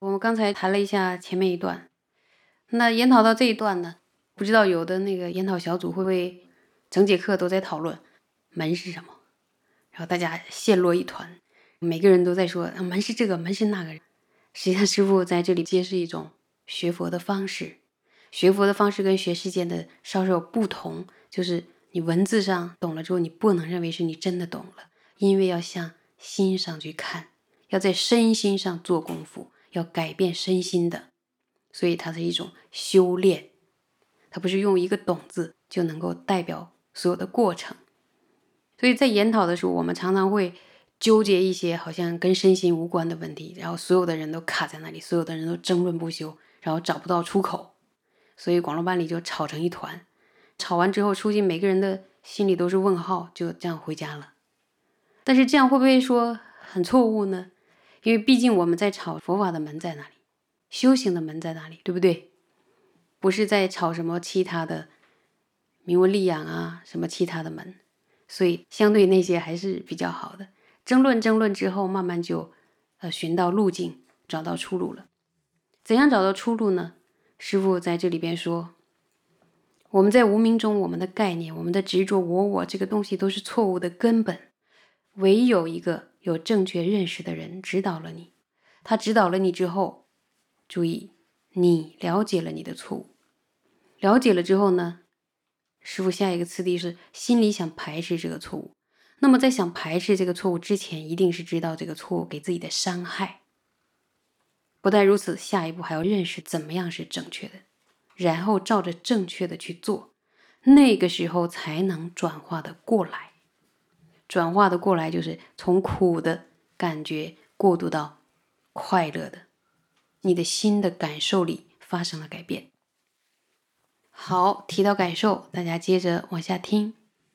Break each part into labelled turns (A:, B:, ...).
A: 我们刚才谈了一下前面一段，那研讨到这一段呢，不知道有的那个研讨小组会不会整节课都在讨论门是什么，然后大家陷落一团，每个人都在说门是这个，门是那个。实际上师父在这里揭示一种学佛的方式，学佛的方式跟学世间的稍稍有不同，就是你文字上懂了之后，你不能认为是你真的懂了，因为要向心上去看，要在身心上做功夫，要改变身心的，所以它是一种修炼，它不是用一个懂字就能够代表所有的过程。所以在研讨的时候，我们常常会纠结一些好像跟身心无关的问题，然后所有的人都卡在那里，所有的人都争论不休，然后找不到出口，所以广州班里就吵成一团，吵完之后出去每个人的心里都是问号，就这样回家了。但是这样会不会说很错误呢？因为毕竟我们在吵佛法的门在哪里，修行的门在哪里，对不对？不是在吵什么其他的名闻利养啊，什么其他的门，所以相对那些还是比较好的。争论之后，慢慢就寻到路径，找到出路了。怎样找到出路呢？师父在这里边说，我们在无明中，我们的概念，我们的执着我这个东西都是错误的根本，唯有一个有正确认识的人指导了你，他指导了你之后，注意，你了解了你的错误，了解了之后呢，师父下一个次第是心里想排斥这个错误。那么在想排斥这个错误之前，一定是知道这个错误给自己的伤害。不但如此，下一步还要认识怎么样是正确的，然后照着正确的去做，那个时候才能转化的过来。转化的过来就是从苦的感觉过渡到快乐的，你的心的感受里发生了改变。好，提到感受，大家接着往下听。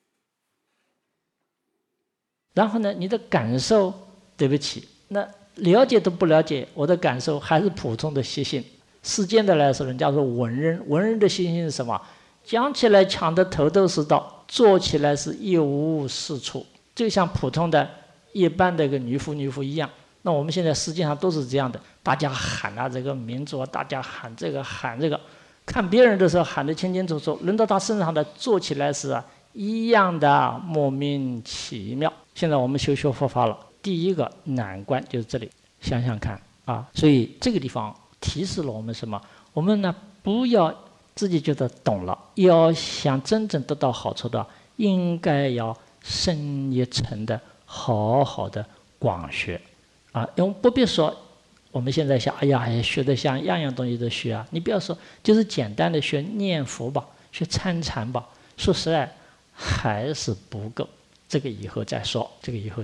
B: 然后呢，你的感受，对不起，那了解都不了解，我的感受还是普通的习性。世间的来说，人家说文人，文人的习性是什么？讲起来抢得头头是道，做起来是一无是处，就像普通的一般的一个渔夫一样。那我们现在实际上都是这样的，大家喊啊这个民族，大家喊这个喊这个，看别人的时候喊得清清楚楚，轮到他身上的做起来是一样的莫名其妙。现在我们修佛法了，第一个难关就是这里，想想看啊！所以这个地方提示了我们什么？我们呢不要自己觉得懂了，要想真正得到好处的，应该要深一层的好好的广学啊！因为不必说我们现在想，哎呀，学得像样样东西都学啊！你不要说，就是简单的学念佛吧，学参禅吧，说实在还是不够。这个以后再说。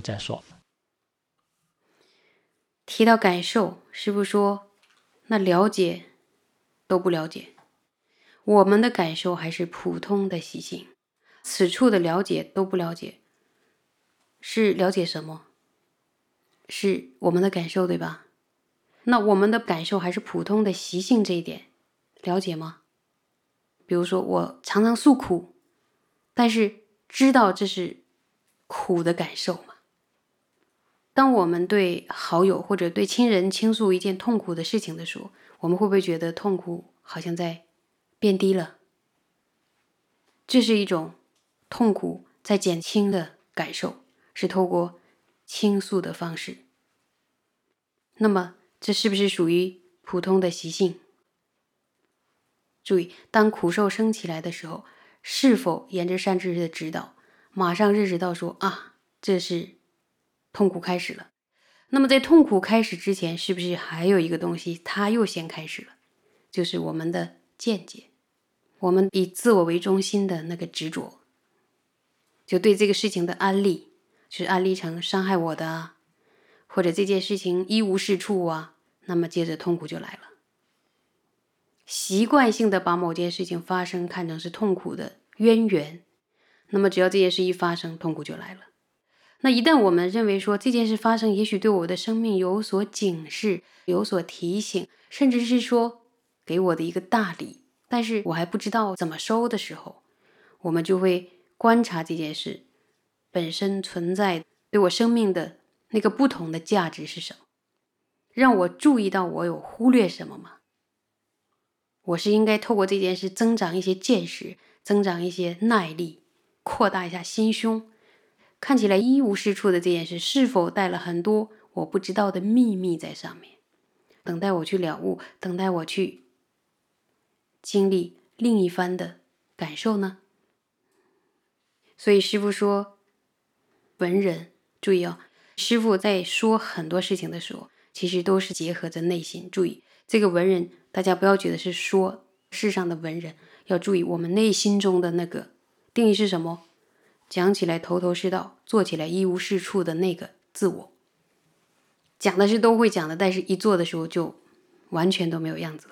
A: 提到感受，师父说，那了解都不了解，我们的感受还是普通的习性，此处的了解都不了解，是了解什么？是我们的感受，对吧？那我们的感受还是普通的习性，这一点了解吗？比如说我常常诉苦，但是知道这是苦的感受吗？当我们对好友或者对亲人倾诉一件痛苦的事情的时候，我们会不会觉得痛苦好像在变低了？这是一种痛苦在减轻的感受，是透过倾诉的方式。那么这是不是属于普通的习性？注意，当苦受升起来的时候，是否沿着善知识的指导，马上认识到说啊，这是痛苦开始了。那么在痛苦开始之前，是不是还有一个东西它又先开始了，就是我们的见解，我们以自我为中心的那个执着，就对这个事情的安利，就是安利成伤害我的啊，或者这件事情一无是处啊，那么接着痛苦就来了。习惯性的把某件事情发生看成是痛苦的渊源，那么只要这件事一发生，痛苦就来了。那一旦我们认为说这件事发生也许对我的生命有所警示，有所提醒，甚至是说给我的一个大礼，但是我还不知道怎么收的时候，我们就会观察这件事本身存在对我生命的那个不同的价值是什么， 让我注意到我有忽略什么吗？我是应该透过这件事增长一些见识，增长一些耐力，扩大一下心胸。看起来一无是处的这件事，是否带了很多我不知道的秘密在上面，等待我去了悟，等待我去经历另一番的感受呢？所以师父说，文人注意哦，师父在说很多事情的时候，其实都是结合着内心。注意这个文人，大家不要觉得是说世上的文人，要注意我们内心中的那个定义是什么？讲起来头头是道，做起来一无是处的那个自我。讲的是都会讲的，但是一做的时候就完全都没有样子了。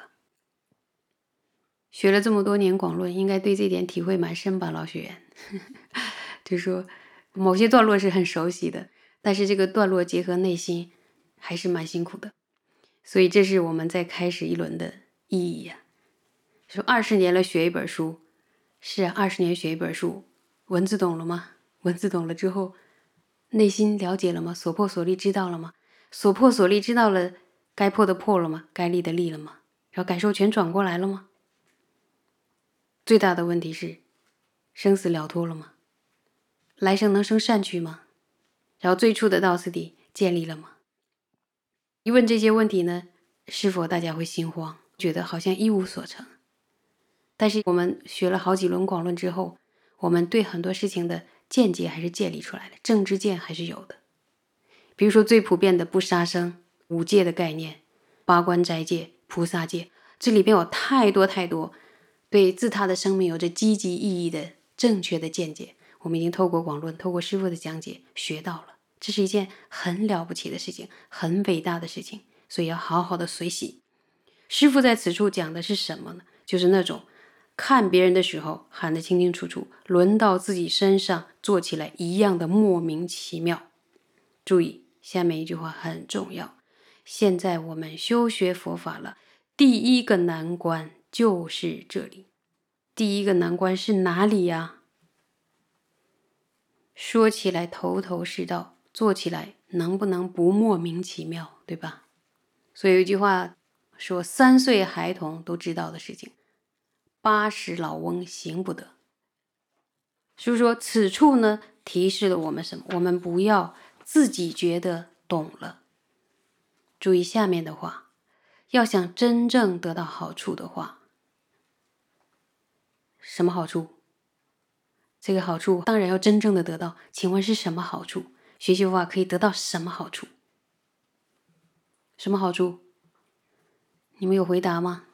A: 学了这么多年广论，应该对这点体会蛮深吧，老学员。就是说某些段落是很熟悉的，但是这个段落结合内心还是蛮辛苦的。所以这是我们在开始一轮的意义呀。说20年了学一本书，是啊，20年学一本书，文字懂了吗？文字懂了之后，内心了解了吗？所破所立知道了吗？所破所立知道了，该破的破了吗？该立的立了吗？然后感受全转过来了吗？最大的问题是，生死了脱了吗？来生能生善趣吗？然后最初的道次第建立了吗？一问这些问题呢，是否大家会心慌，觉得好像一无所成？但是我们学了好几轮广论之后，我们对很多事情的见解还是建立出来了，正知见还是有的。比如说最普遍的不杀生、五戒的概念、八关斋戒、菩萨戒，这里边有太多太多对自他的生命有着积极意义的正确的见解，我们已经透过广论，透过师父的讲解学到了。这是一件很了不起的事情，很伟大的事情，所以要好好的随喜。师父在此处讲的是什么呢？就是那种看别人的时候喊得清清楚楚，轮到自己身上做起来一样的莫名其妙。注意下面一句话很重要，现在我们修学佛法了，第一个难关就是这里。第一个难关是哪里呀？说起来头头是道，做起来能不能不莫名其妙，对吧？所以有一句话说，3岁孩童都知道的事情，80老翁行不得。所以说此处呢，提示了我们什么？我们不要自己觉得懂了。注意下面的话，要想真正得到好处的话，什么好处？这个好处当然要真正的得到，请问是什么好处？学习佛法可以得到什么好处？什么好处？你们有回答吗？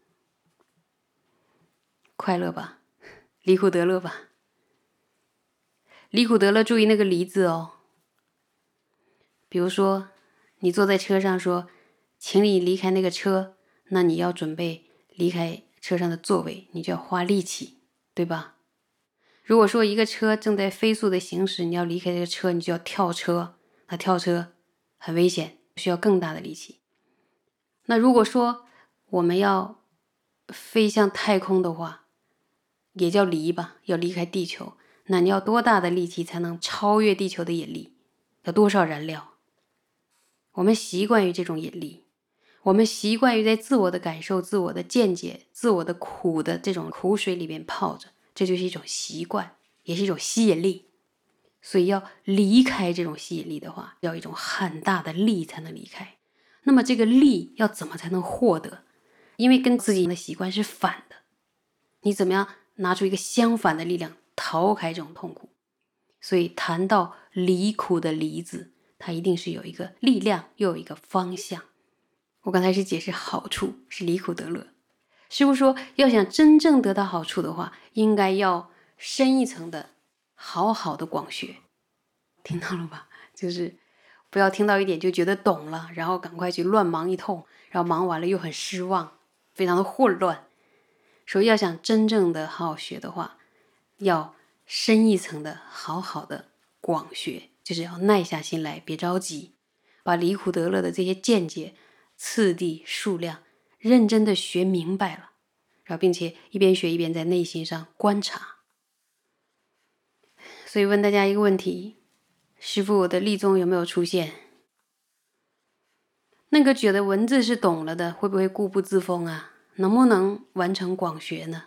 A: 快乐吧，离苦得乐吧。离苦得乐，注意那个离字哦。比如说你坐在车上说请你离开那个车，那你要准备离开车上的座位，你就要花力气，对吧？如果说一个车正在飞速的行驶，你要离开这个车，你就要跳车，那跳车很危险，需要更大的力气。那如果说我们要飞向太空的话，也叫离吧，要离开地球，那你要多大的力气才能超越地球的引力？要多少燃料？我们习惯于这种引力，我们习惯于在自我的感受、自我的见解、自我的苦的这种苦水里面泡着，这就是一种习惯，也是一种吸引力。所以要离开这种吸引力的话，要一种很大的力才能离开。那么这个力要怎么才能获得？因为跟自己的习惯是反的，你怎么样拿出一个相反的力量逃开这种痛苦？所以谈到离苦的离字，它一定是有一个力量，又有一个方向。我刚才是解释好处是离苦得乐，师父说要想真正得到好处的话，应该要深一层的好好的广学。听到了吧？就是不要听到一点就觉得懂了，然后赶快去乱忙一通，然后忙完了又很失望，非常的混乱。说要想真正的好好学的话，要深一层的好好的广学，就是要耐下心来，别着急，把离苦得乐的这些见解次第数量认真的学明白了，然后并且一边学一边在内心上观察。所以问大家一个问题，师父的立宗有没有出现？ 那个觉得文字是懂了的，会不会固步自封啊？能不能完成广学呢？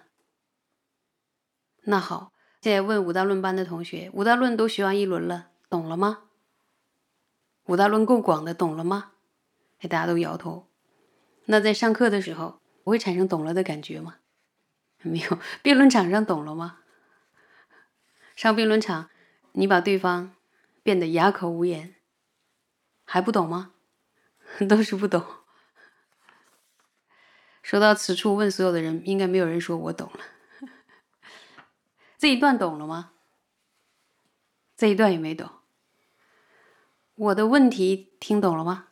A: 那好，现在问五大论班的同学，五大论都学完一轮了，懂了吗？五大论够广的，懂了吗？大家都摇头。那在上课的时候，不会产生懂了的感觉吗？没有。辩论场上懂了吗？上辩论场，你把对方辩得哑口无言，还不懂吗？都是不懂。说到此处，问所有的人，应该没有人说我懂了。这一段懂了吗？这一段也没懂。我的问题听懂了吗？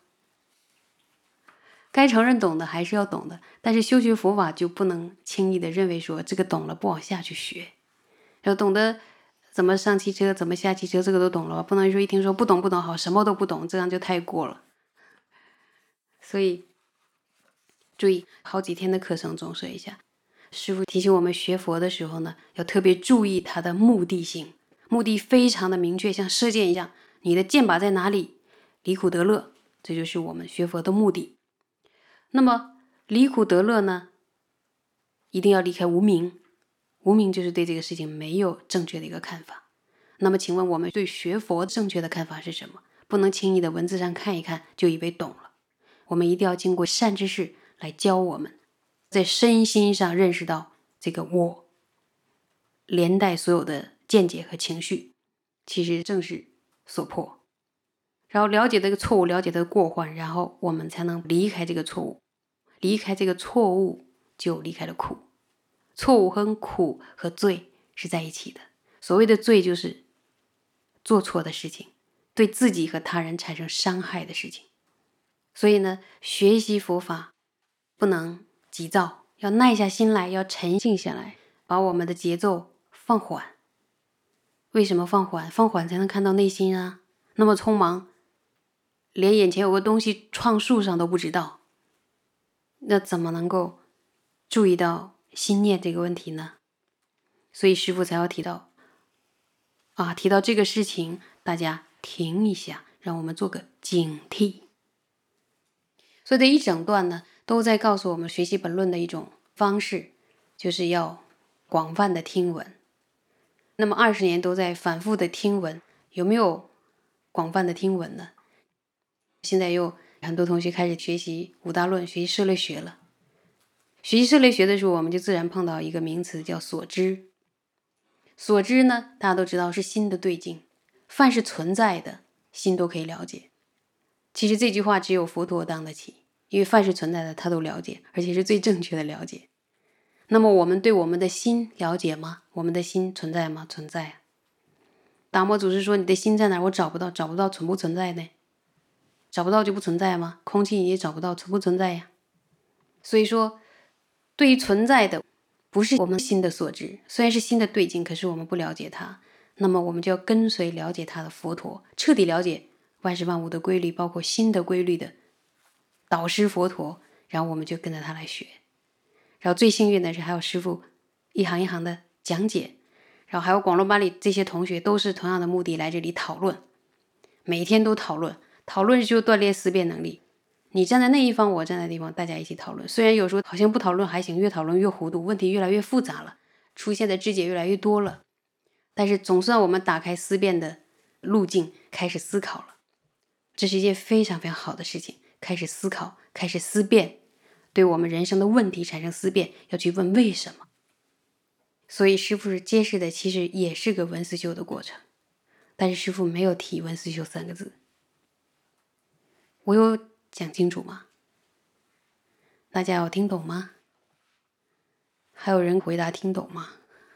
A: 该承认懂的还是要懂的，但是修学佛法就不能轻易的认为说这个懂了不往下去学，要懂得怎么上汽车，怎么下汽车，这个都懂了，不能说一听说不懂不懂，好，什么都不懂，这样就太过了。所以注意，好几天的课程总说一下，师父提醒我们学佛的时候呢，要特别注意它的目的性，目的非常的明确，像射箭一样，你的箭靶在哪里？离苦得乐，这就是我们学佛的目的。那么离苦得乐呢，一定要离开无明，无明就是对这个事情没有正确的一个看法。那么请问我们对学佛正确的看法是什么？不能轻易的文字上看一看就以为懂了，我们一定要经过善知识来教我们，在身心上认识到这个我，连带所有的见解和情绪，其实正是所迫。然后了解这个错误，了解这个过患，然后我们才能离开这个错误，离开这个错误就离开了苦。错误和苦和罪是在一起的，所谓的罪就是做错的事情，对自己和他人产生伤害的事情。所以呢，学习佛法不能急躁，要耐下心来，要沉静下来，把我们的节奏放缓。为什么放缓？放缓才能看到内心啊。那么匆忙，连眼前有个东西撞树上都不知道，那怎么能够注意到心念这个问题呢？所以师父才要提到提到这个事情，大家停一下，让我们做个警惕。所以这一整段呢，都在告诉我们学习本论的一种方式，就是要广泛的听闻。那么20年都在反复的听闻，有没有广泛的听闻呢？现在又很多同学开始学习五大论，学习涉类学了。学习涉类学的时候，我们就自然碰到一个名词叫所知。所知呢，大家都知道是心的对境，凡是存在的心都可以了解。其实这句话只有佛陀当得起，因为凡是存在的他都了解，而且是最正确的了解。那么我们对我们的心了解吗？我们的心存在吗？存在啊。达摩祖师说你的心在哪？我找不到，找不到存不存在呢？找不到就不存在吗？空气你也找不到，存不存在呀？所以说对于存在的不是我们心的所知，虽然是心的对境，可是我们不了解它，那么我们就要跟随了解它的佛陀，彻底了解万事万物的规律，包括心的规律的导师佛陀，然后我们就跟着他来学。然后最幸运的是还有师父一行一行的讲解，然后还有广论班里这些同学都是同样的目的来这里讨论，每天都讨论，讨论就锻炼思辨能力。你站在那一方，我站在那地方，大家一起讨论。虽然有时候好像不讨论还行，越讨论越糊涂，问题越来越复杂了，出现的枝节越来越多了，但是总算我们打开思辨的路径，开始思考了。这是一件非常非常好的事情，开始思考，开始思辨，对我们人生的问题产生思辨，要去问为什么。所以师父是揭示的其实也是个文思修的过程，但是师父没有提文思修3个字。我有讲清楚吗？大家有听懂吗？还有人回答听懂吗？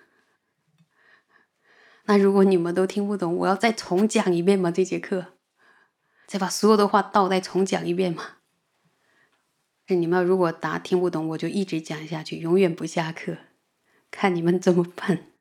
A: 那如果你们都听不懂，我要再重讲一遍吗？这节课再把所有的话倒带重讲一遍吗？你们如果答听不懂，我就一直讲下去，永远不下课，看你们怎么办。